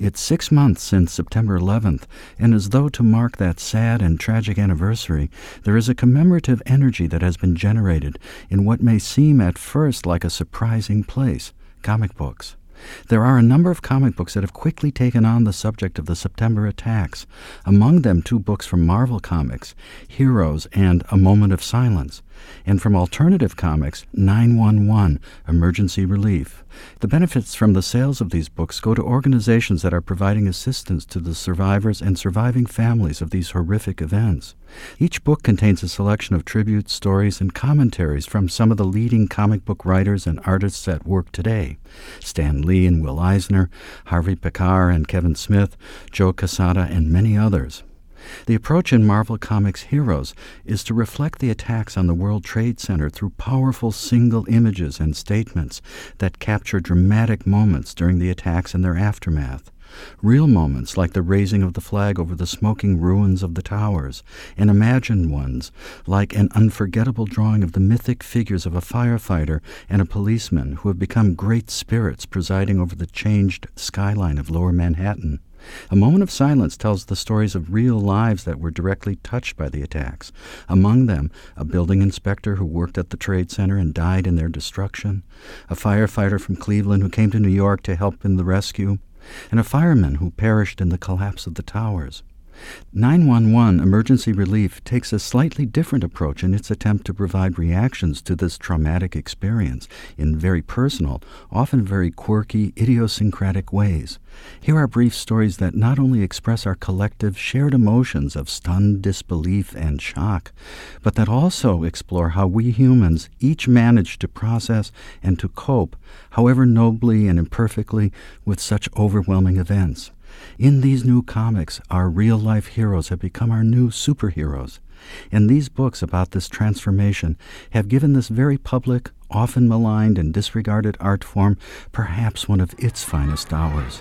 It's 6 months since September 11th, and as though to mark that sad and tragic anniversary, there is a commemorative energy that has been generated in what may seem at first like a surprising place, comic books. There are a number of comic books that have quickly taken on the subject of the September attacks, among them 2 books from Marvel Comics, Heroes and A Moment of Silence, and from Alternative Comics, 911, Emergency Relief. The benefits from the sales of these books go to organizations that are providing assistance to the survivors and surviving families of these horrific events. Each book contains a selection of tributes, stories, and commentaries from some of the leading comic book writers and artists at work today: Stan Lee and Will Eisner, Harvey Pekar and Kevin Smith, Joe Quesada, and many others. The approach in Marvel Comics' Heroes is to reflect the attacks on the World Trade Center through powerful single images and statements that capture dramatic moments during the attacks and their aftermath. Real moments like the raising of the flag over the smoking ruins of the towers, and imagined ones like an unforgettable drawing of the mythic figures of a firefighter and a policeman who have become great spirits presiding over the changed skyline of Lower Manhattan. A Moment of Silence tells the stories of real lives that were directly touched by the attacks, among them a building inspector who worked at the Trade Center and died in their destruction, a firefighter from Cleveland who came to New York to help in the rescue, and a fireman who perished in the collapse of the towers. 911 Emergency Relief takes a slightly different approach in its attempt to provide reactions to this traumatic experience in very personal, often very quirky, idiosyncratic ways. Here are brief stories that not only express our collective shared emotions of stunned disbelief and shock, but that also explore how we humans each manage to process and to cope, however nobly and imperfectly, with such overwhelming events. In these new comics, our real-life heroes have become our new superheroes. And these books about this transformation have given this very public, often maligned and disregarded art form perhaps one of its finest hours.